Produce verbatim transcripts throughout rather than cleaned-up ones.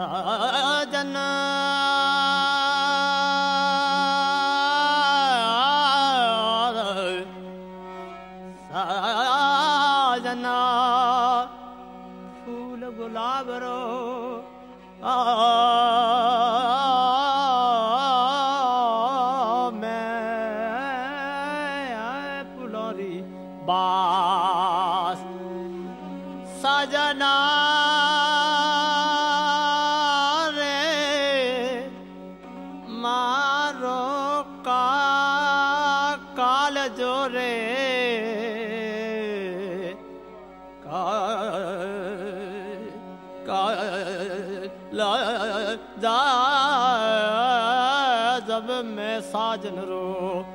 साजना साजना फूल गुलाब रो आ बास सजना रे मारो का काल जो रे का का जब मैं साजन रो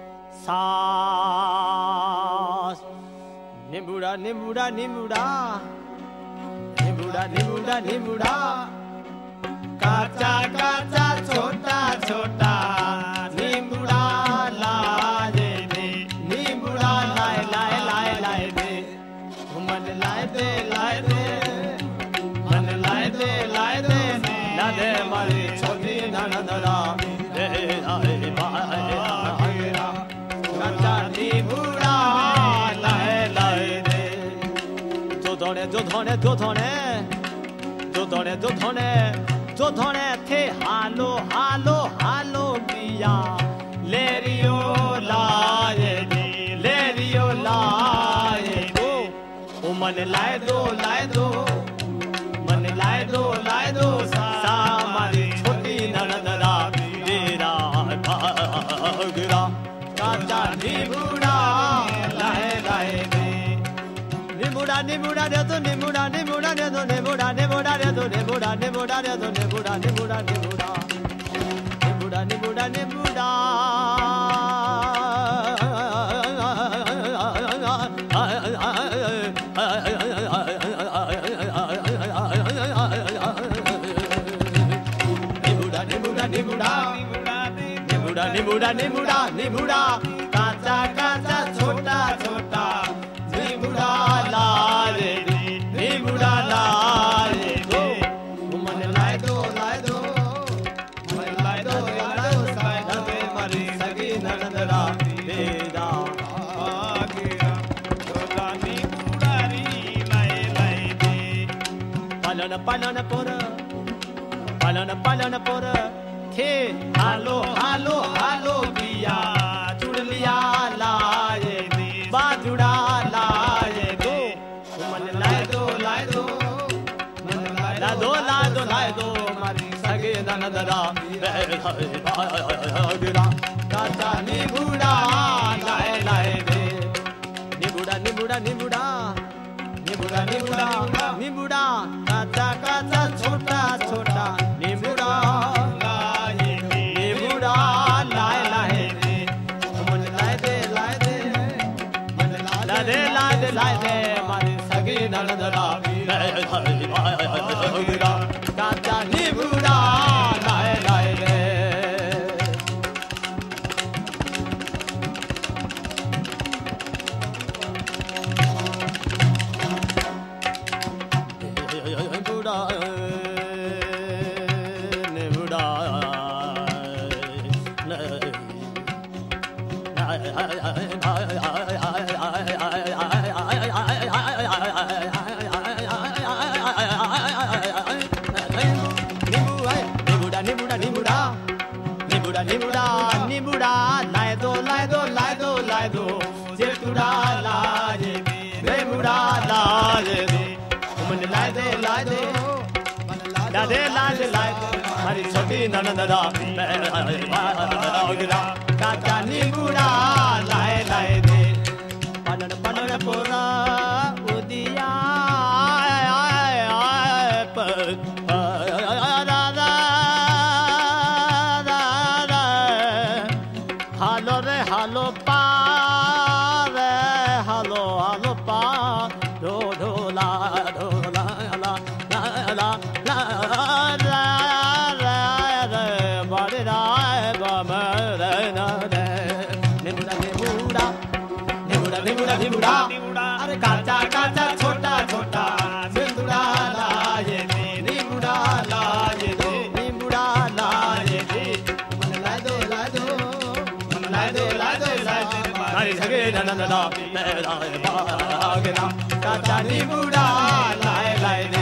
सास निबुड़ा निबुड़ा निबुड़ा निबुड़ा निबुड़ा निबुड़ा काचा काचा छोटा छोटा निबुड़ा लाए दे निबुड़ा लाए लाए लाए लाए दे मन लाए दे लाए दे मन लाए दे लाए दे ना दे मारी छोटी ननदरा दे आए भाई काचा निबुड़ा जो धोने जो धोने जो धोने जो धोने जो धोने थे हालो हालो हालो पिया ले रियो लाए दे ले रियो लाए दो ओ मन लाए दो लाए दो मन लाए दो लाए दो सा हमारी छोटी ननदरा तेरा भागरा काचा निबुड़ा लाए लाए दे निबुड़ा निबुड़ा रे तो निबुड़ा निबुड़ा रे तो निबुड़ा निबुड़ा रे तो निबुड़ा निबुड़ा रे तो निबुड़ा निबुड़ा निबुड़ा निबुड़ा निबुड़ा निबुड़ा निबुड़ा निबुड़ा निबुड़ा निबुड़ा निबुड़ा निबुड़ा काचा काचा छोटा छोटा निबुड़ा लाए दे निबुड़ा लाए दे मन लाए दो लाए दो मन लाए दो लाए दो साए दे मरी सगी ननदरा तेरा आगेरा छोटा निबुड़ा री लाए लाए दे पालन पालन पर पालन पालन पर थे हालो हालो हालो पिया जुड़ लिया लाए दे बाजुड़ा लाए दो मन लाए दो लाए दो मन लाए दो लाए दो लाए दो मारी सगे ननदरा भागरा काचा निबुड़ा लाए लाए दे निबुड़ा निबुड़ा निबुड़ा निबुड़ा निबुड़ा निबुड़ा काचा काचा छोटा छोटा निबुड़ा लाए दे निबुड़ा लाए लाए दे मन लाए दे लाए दे मन लाए दे लाए दे लाए दे मारी सगी ननदरा भागरा काचा निबुड़ा लाए लाए दे निबुड़ा निबुड़ा निबुड़ा लाए दो लाए दो लाए दो लाए दो जेठुड़ा लाए दे निबुड़ा लाए दे मन लाए दे लाए दे ला दे लाए दे लाए दे हरी छोटी ननदरा भागरा काचा निबुड़ा लाए लाए दे पनन पनन पोरा उदिया पर हालो रे हालो पा रे हालो हालो पा ढो ढोला ढोला ला ला ला ला ला ला रे बड़े राय बम रे न रे निबुड़ा निबुड़ा निबुड़ा निबुड़ा निबुड़ा अरे निमुड़ा काचा निमुड़ा लाए लाए दे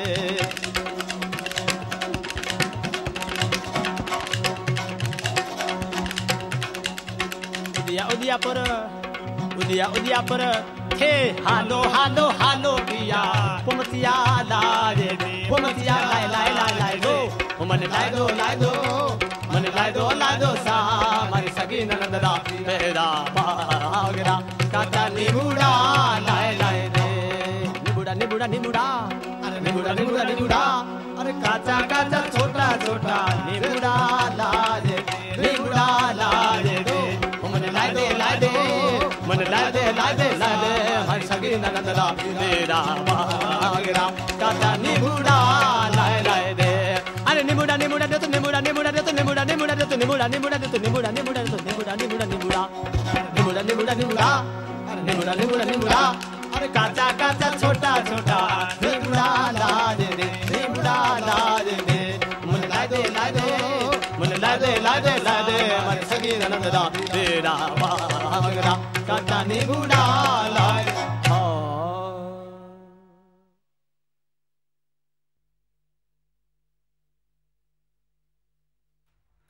उदिया उदिया पर उदिया उदिया पर हे हालो हालो हालो पिया पुमतिया लाए दे पुमतिया लाए लाए लाए लाए दो मन लाए दो लाए दो मन लाए दो लाए दो सा मारी सगी नंददा तेरा बागरा काचा निमुड़ा लाए लाए दे निमुड़ा निमुड़ा निमुड़ा निमुड़ा निमुड़ा निमुड़ा अरे काचा काचा छोटा छोटा निमुड़ा लाए निमुड़ा लाए दे मन लाए दे लाए दे मन लाए दे लाए दे लाए दे हमारी सगी नंददा तेरा बागरा काचा निमुड़ा लाए लाए दे अरे निमुड़ा निमुड़ा दे तो निमुड़ा निमुड़ा दे तो निमुड़ा निमुड़ा दे तो निमुड़ा निमुड़ा दे तो निमुड़ा निमुड़ा दे तो निमुड़ा निमुड़ा निमुड़ा निमुड़ा निमुड़ा निमुड़ा निमुड़ा निमुड़ा निमुड़ा अरे काचा काचा छोटा छोटा निमुड़ा ला दे दे निमुड़ा ला दे दे मन ला दे ला दे मन ला दे ला दे ला दे हमारी सगी नंददा तेरा बागरा काचा निमुड़ा